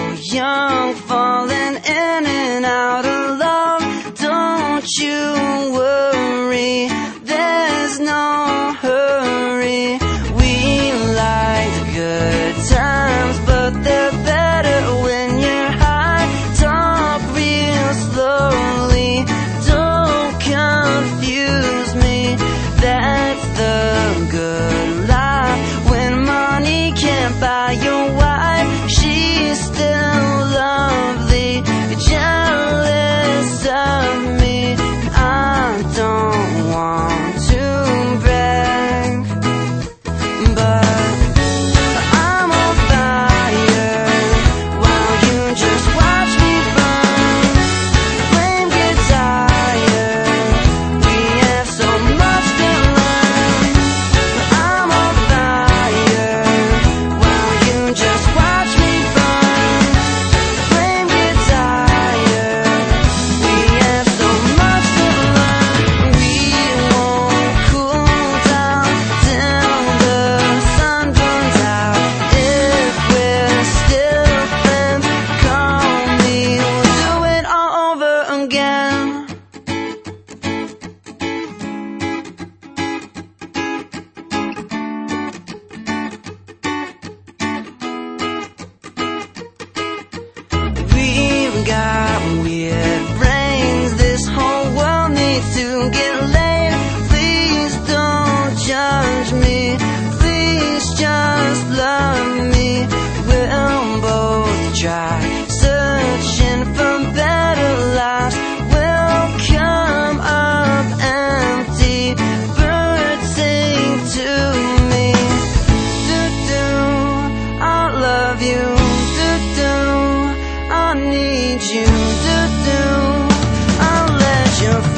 young, falling in and out of love. Don't you worry, there's no hurry. We like the good times, but they're better when you're high. Talk real slowly, don't confuse me. That's the good life. When money can't buy your wife, she's still lovely. You're jealous of me. I don't want to brag, but I'm on fire while you just watch me burn. Flame get tired, we have so much to learn. I'm on fire while you just watch me burn. Flame get tired, we have so much to learn. We won't cool down till the sun burns out. If we're still friends, call me, we'll do it all over again. We've got weird brains, this whole world needs to get laid. Please don't judge me, please just love me. We'll both try, searching for better lives. We'll come up empty, birds sing to me. Do-do, I love you. Do-do, I need you. Do-do, I'll let your